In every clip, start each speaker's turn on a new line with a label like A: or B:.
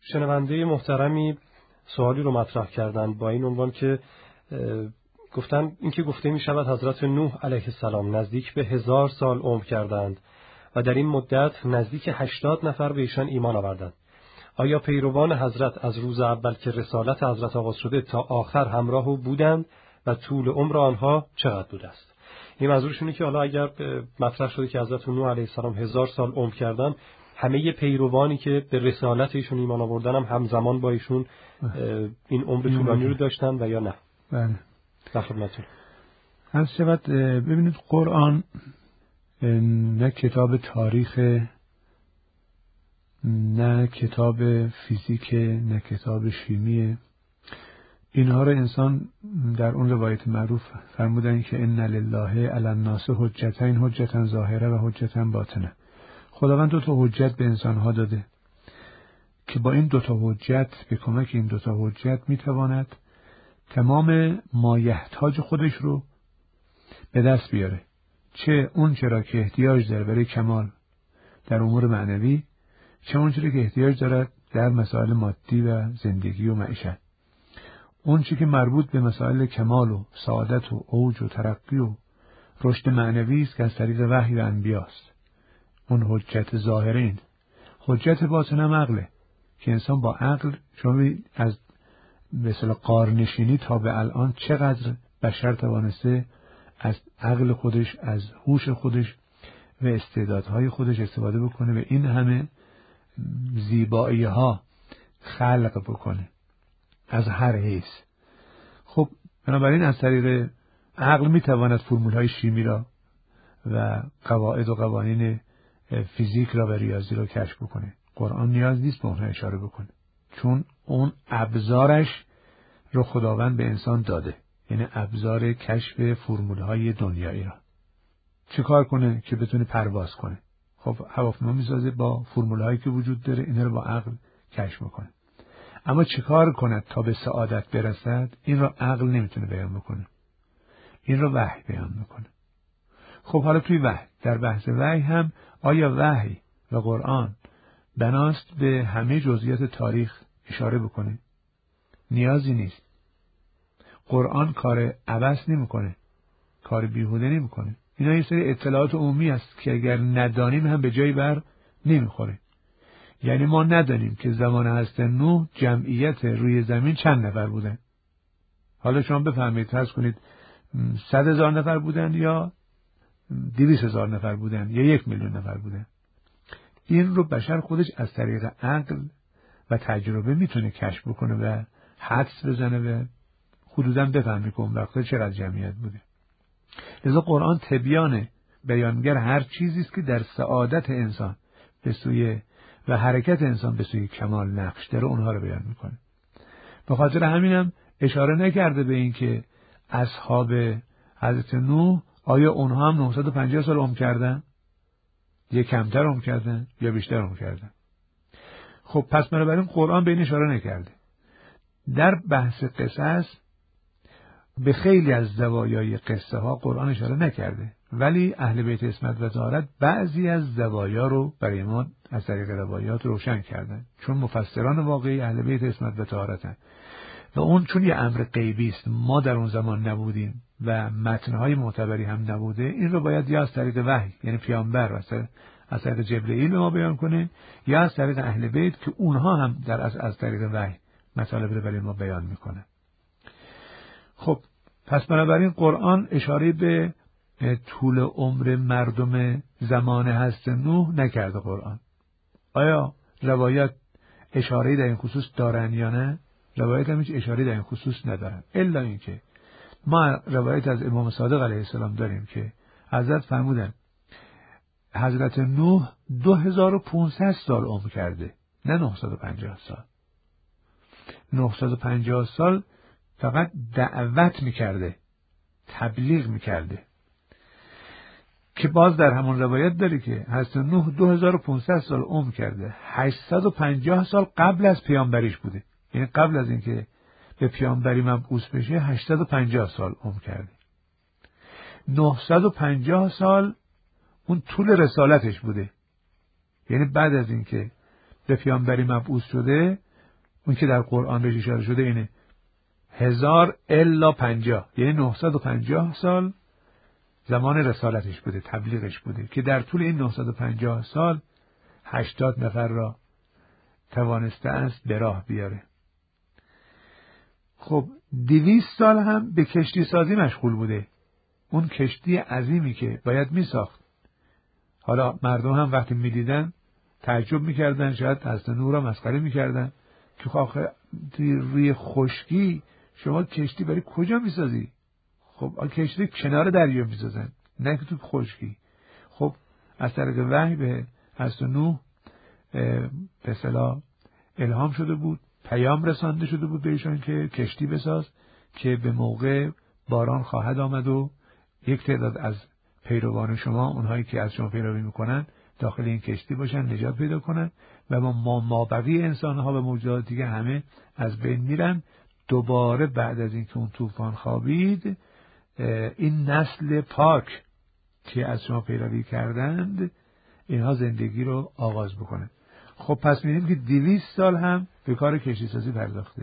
A: شنونده محترمی سوالی رو مطرح کردند با این عنوان که گفتن اینکه گفته می شود حضرت نوح علیه السلام نزدیک به 1000 سال عمر کردند و در این مدت نزدیک 80 نفر به ایشان ایمان آوردند. آیا پیروان حضرت از روز اول که رسالت حضرت آغاز شده تا آخر همراه او بودند و طول عمر آنها چقدر بوده است؟ این منظورشونه که حالا اگر مطرح شده که حضرت نوح علیه السلام 1000 سال عمر کردند، همه پیروانی که به رسالت ایشون ایمان آوردن هم همزمان با ایشون این عمر طولانی رو داشتن و یا نه؟
B: بله.
A: در خدمتتون.
B: هر شود ببینید قرآن نه کتاب تاریخ، نه کتاب فیزیک، نه کتاب شیمیه. اینها رو انسان در اون روایت معروف فرمودن که ان لله علی الناس حجتین، حجتا ظاهره و حجتا باطنه. خداوند 2 حجت به انسانها داده که با این 2 حجت، به کمک این 2 حجت میتواند تمام مایحتاج خودش رو به دست بیاره، چه اون چرا که احتیاج داره برای کمال در امور معنوی، چه اون چرا که احتیاج دارد در مسائل مادی و زندگی و معیشت. اون چی که مربوط به مسائل کمال و سعادت و اوج و ترقی و رشد معنوی است که از طریق وحی و انبیاست، اون حجت ظاهرین. حجت باطن هم عقله که انسان با عقل، شما از مثلا قارنشینی تا به الان چقدر بشر توانسته از عقل خودش، از هوش خودش و استعدادهای خودش استفاده بکنه و این همه زیبایی ها خلق بکنه از هر حیث. خب بنابراین از طریق عقل میتواند فرمول های شیمی را و قواعد و قوانین فیزیک را و ریاضی را کشف بکنه. قرآن نیاز نیست به اونها اشاره بکنه، چون اون ابزارش رو خداوند به انسان داده، یعنی ابزار کشف فرمول‌های دنیایی را. چه کار کنه که بتونه پرواز کنه؟ خب هواپیما میسازه با فرمول‌هایی که وجود داره، اینا رو با عقل کشف میکنه. اما چه کار کند تا به سعادت برسد؟ این را عقل نمیتونه بیان بکنه، این را وحی بیان میکنه. خب حالا توی وحی، در بحث وحی هم آیا وحی و قرآن بناست به همه جزئیات تاریخ اشاره بکنه؟ نیازی نیست. قرآن کار عبث نمیکنه، کار بیهوده نمیکنه. اینا یه سری اطلاعات عمومی است که اگر ندانیم هم به جایی بر نمیخوره. یعنی ما ندانیم که زمان حضرت نوح جمعیت روی زمین چند نفر بودن. حالا شما بفهمید، فرض کنید 100,000 نفر بودن یا 200,000 نفر بودن یا 1,000,000 نفر بودن. این رو بشر خودش از طریق عقل و تجربه میتونه کشف بکنه و حدس بزنه و حدوداً بفهمه که اون وقتا چقدر جمعیت بوده. لذا قرآن تبیان بیانگر هر چیزی است که در سعادت انسان به سوی و حرکت انسان به سوی کمال نقش داره، اونها رو بیان میکنه. به خاطر همینم اشاره نکرده به این که اصحاب حضرت نوح آیا اونها هم 950 سال عمر کردن؟ یا کمتر عمر کردن یا بیشتر عمر کردن؟ خب پس بنابراین قرآن به این اشاره نکرده. در بحث قصص به خیلی از زوایای قصه ها قرآن اشاره نکرده، ولی اهل بیت عصمت و طهارت بعضی از زوایا رو برای ما از طریق روایات روشن کردن، چون مفسران واقعی اهل بیت عصمت و طهارتن و اون چون یه امر غیبی است، ما در اون زمان نبودیم و متن‌های معتبری هم نبوده، این رو باید یا از طریق وحی، یعنی پیامبر از طریق جبرئیل به ما بیان کنه، یا از طریق اهل بیت که اونها هم از طریق وحی مطالب رو برای ما بیان میکنه. خب پس بنابراین قرآن اشاره به طول عمر مردم زمان حضرت نوح نکرده. قرآن آیا روایات اشاره در این خصوص دارن یا نه؟ روایت هم هیچ اشاره در این خصوص ندارن، الا اینکه ما روایت از امام صادق علیه السلام داریم که حضرت فرمودن حضرت نوح 2500 سال عمر کرده، نه 950 سال. 950 سال فقط دعوت میکرده، تبلیغ میکرده، که باز در همون روایت داره که حضرت نوح 2500 سال عمر کرده، 850 سال قبل از پیامبریش بوده، یعنی قبل از اینکه به پیامبری مبعوث بشه 850 سال عمر کرده. 950 سال اون طول رسالتش بوده، یعنی بعد از اینکه به پیامبری مبعوث شده اون که در قرآن بهش اشاره شده اینه 1000 الا 50، یعنی 950 سال زمان رسالتش بوده، تبلیغش بوده، که در طول این 950 سال 80 نفر را توانسته است به راه بیاره. خب 200 سال هم به کشتی سازی مشغول بوده، اون کشتی عظیمی که باید می ساخت. حالا مردم هم وقتی می دیدن تعجب می کردن، شاید حضرت نوح را مسخره می کردن که آخه روی خشکی شما کشتی برای کجا می سازی؟ خب کشتی کنار دریا می سازن، نه که تو خشکی. خب از طریق وحی به حضرت نوح به اصطلاح الهام شده بود، پیام رسانده شده بود بهشون که کشتی بساز که به موقع باران خواهد آمد و یک تعداد از پیروان شما، اونهایی که از شما پیروی میکنن، داخل این کشتی باشن، نجات پیدا کنن و ما بقیه انسانها و موجودات دیگه همه از بین میرن. دوباره بعد از اینکه اون طوفان خوابید، این نسل پاک که از شما پیروی کردند اینها زندگی رو آغاز بکنن. خب پس می‌بینیم که 200 سال هم به کار کشتی سازی پرداخته.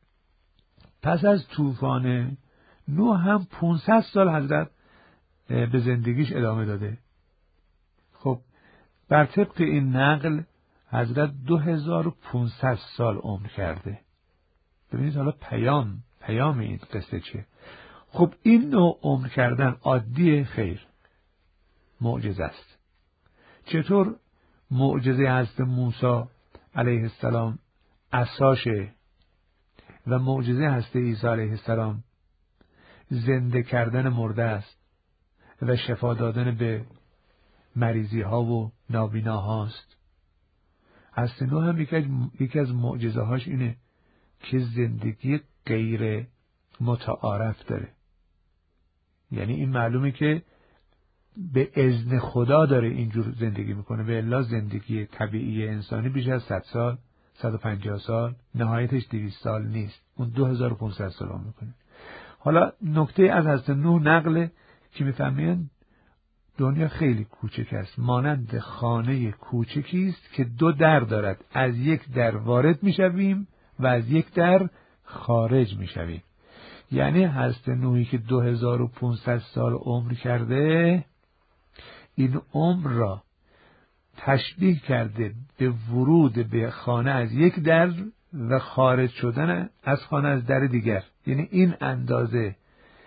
B: پس از طوفان نوح هم 500 سال حضرت به زندگیش ادامه داده. خب بر طبق این نقل حضرت 2500 سال عمر کرده. ببینید حالا پیام این قصه چیه؟ خب این نوع عمر کردن عادی خیر معجزه است. چطور معجزه حضرت موسی علیه السلام عصاشه و معجزه حضرت عیسی علیه السلام زنده کردن مرده است و شفا دادن به مریضی ها و نابینا هاست. حضرت نوح هم یکی از معجزه هاش اینه که زندگی غیر متعارف داره. یعنی این معلومه که به اذن خدا داره اینجور زندگی میکنه، به الا زندگی طبیعی انسانی بیش از 100 سال 150 سال نهایتش 200 سال نیست، اون 2500 سال عمر میکنه. حالا نکته از حضرت نوح نقله که میفهمین دنیا خیلی کوچک است، مانند خانه کوچکی است که 2 در دارد، از یک در وارد میشویم و از یک در خارج میشویم. یعنی حضرت نوحی که 2500 سال عمر کرده، این عمر را تشبیه کرده به ورود به خانه از یک در و خارج شدن از خانه از در دیگر. یعنی این اندازه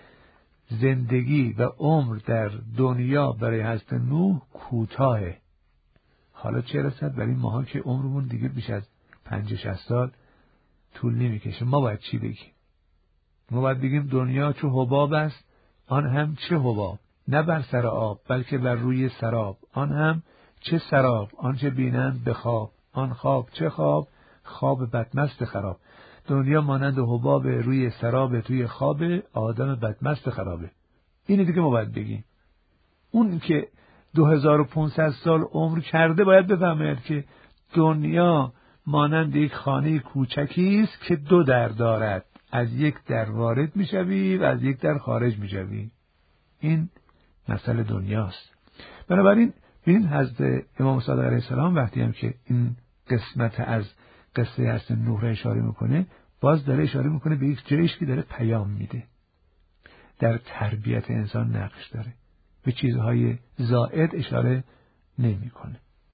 B: زندگی و عمر در دنیا برای حضرت نوح کوتاهه. حالا چه رسد برای ماها که عمرمون دیگه بیش از 50-60 سال طول نمیکشه. ما باید چی بگیم؟ ما باید بگیم دنیا چه حباب است، آن هم چه حباب، نه بر سر آب بلکه بر روی سراب، آن هم چه سراب، آن چه بینند به خواب، آن خواب چه خواب، خواب بدمست خراب. دنیا مانند حباب روی سراب توی خواب آدم بدمست خرابه. اینه دیگه ما باید بگیم. اون که 2500 سال عمر کرده باید بفهمه که دنیا مانند یک خانه کوچکی است که 2 در دارد، از یک در وارد میشوی و از یک در خارج میشوی. این مسئله دنیاست. بنابراین ببین حضرت امام صادق علیه السلام وقتی هم که این قسمت از قصه حضرت نوح را اشاره میکنه، باز داره اشاره میکنه به یک جایش که داره پیام میده، در تربیت انسان نقش داره، به چیزهای زائد اشاره نمیکنه.